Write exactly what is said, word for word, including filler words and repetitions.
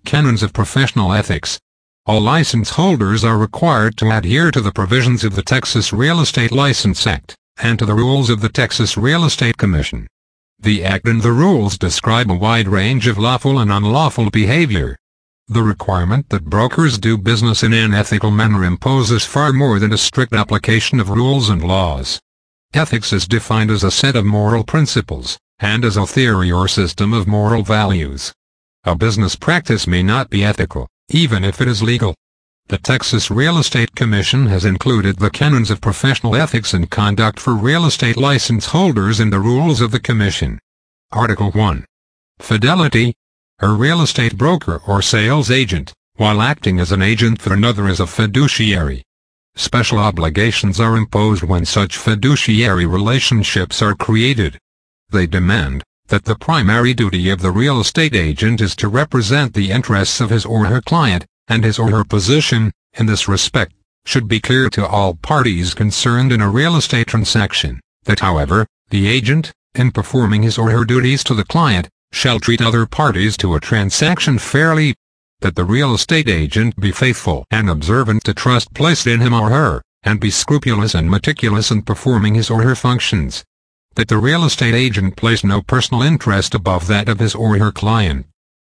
Canons of Professional Ethics. All license holders are required to adhere to the provisions of the Texas Real Estate License Act, and to the rules of the Texas Real Estate Commission. The Act and the rules describe a wide range of lawful and unlawful behavior. The requirement that brokers do business in an ethical manner imposes far more than a strict application of rules and laws. Ethics is defined as a set of moral principles, and as a theory or system of moral values. A business practice may not be ethical, even if it is legal. The Texas Real Estate Commission has included the Canons of Professional Ethics and Conduct for real estate license holders in the rules of the Commission. Article one. Fidelity. A real estate broker or sales agent, while acting as an agent for another, is a fiduciary. Special obligations are imposed when such fiduciary relationships are created. They demand that the primary duty of the real estate agent is to represent the interests of his or her client, and his or her position, in this respect, should be clear to all parties concerned in a real estate transaction. That, however, the agent, in performing his or her duties to the client, shall treat other parties to a transaction fairly. That the real estate agent be faithful and observant to trust placed in him or her, and be scrupulous and meticulous in performing his or her functions. That the real estate agent place no personal interest above that of his or her client.